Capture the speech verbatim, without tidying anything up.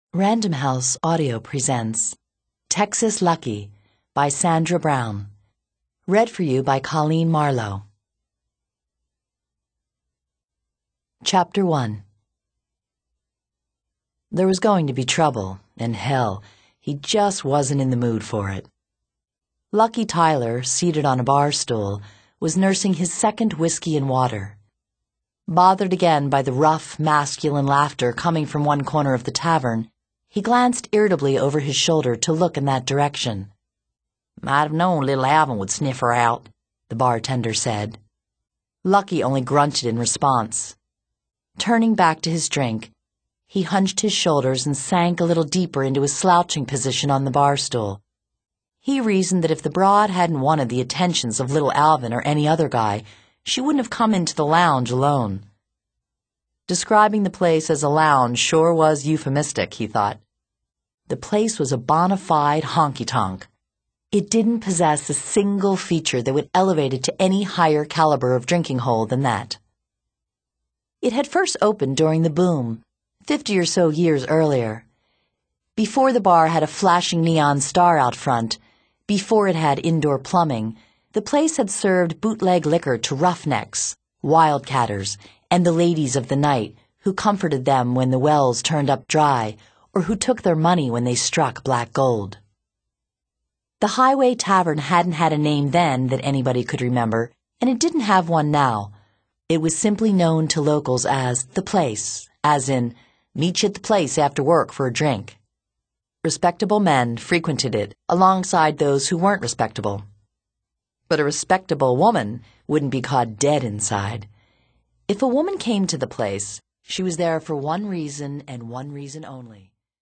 Random House Audio presents Texas Lucky by Sandra Brown. Read for you by Colleen Marlowe. Chapter one. There was going to be trouble, and hell, he just wasn't in the mood for it. Lucky Tyler, seated on a bar stool, was nursing his second whiskey and water. Bothered again by the rough, masculine laughter coming from one corner of the tavern, he glanced irritably over his shoulder to look in that direction. "Might have known little Alvin would sniff her out," the bartender said. Lucky only grunted in response. Turning back to his drink, he hunched his shoulders and sank a little deeper into his slouching position on the bar stool. He reasoned that if the broad hadn't wanted the attentions of little Alvin or any other guy, she wouldn't have come into the lounge alone. Describing the place as a lounge sure was euphemistic, he thought. The place was a bona fide honky-tonk. It didn't possess a single feature that would elevate it to any higher caliber of drinking hole than that. It had first opened during the boom, fifty or so years earlier. Before the bar had a flashing neon star out front, before it had indoor plumbing, the place had served bootleg liquor to roughnecks, wildcatters, and the ladies of the night who comforted them when the wells turned up dry or who took their money when they struck black gold. The Highway Tavern hadn't had a name then that anybody could remember, and it didn't have one now. It was simply known to locals as The Place, as in, meet you at the place after work for a drink. Respectable men frequented it alongside those who weren't respectable. But a respectable woman wouldn't be caught dead inside. If a woman came to the place, she was there for one reason and one reason only.